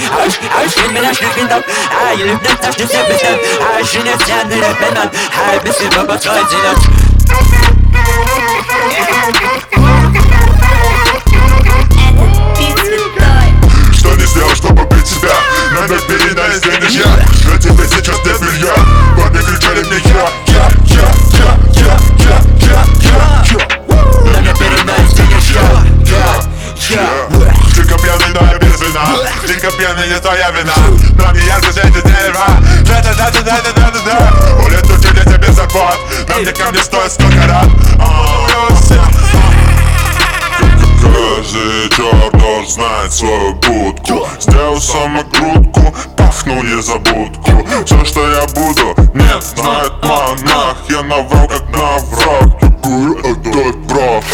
Меня шляхнет, я люблю так, что все быстро. Женя вся на репенан, без его подходит. Что не сделал, чтобы быть себя? Надо передать денежья. На тебе сейчас нет белья. Парни кричали мне Надо передать денежья. Только пьяный, но я без вина. Только пьяный, не твоя вина. Но не ярко светит дерево. Улетучили тебе забот. Но мне ко мне стоит столько рад. Каждый черт знает свою будку. Сделал самокрутку, пахну незабудку. Все, что я буду, нет, знает монах. Я наврал, как навраг. Какой отдать прав.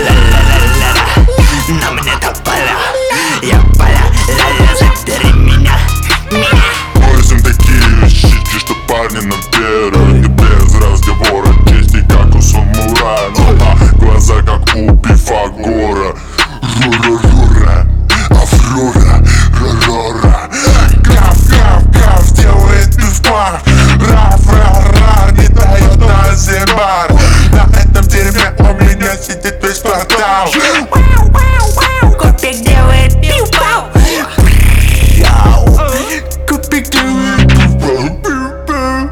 Но мне так пора. Я пора, забери меня. Поясом такие вещички, что парни наверное. И без разговора чести, как у самурая. Глаза, как у Пифагора. Рура-рура, Аврора, рора. Гав, делает пивпар. Раф, не дает на зимбар. На этом дерьме у меня сидит весь квартал. Купик делает пиу-пау. Купик делает пивпар.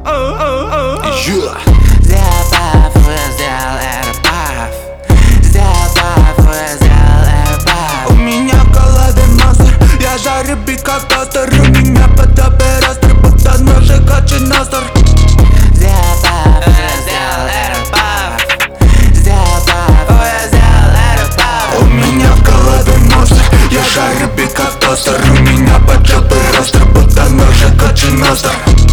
Запах сделал аэропав. Запах сделал аэропав. У меня голодный монстр, я жарю бит как тостер. У меня под оператор, будто ножик очень остр. Запах сделал аэропав. Запах сделал аэропав. У меня голодный монстр, я жарю бит как тостер. У меня под оператор, будто ножик очень остр.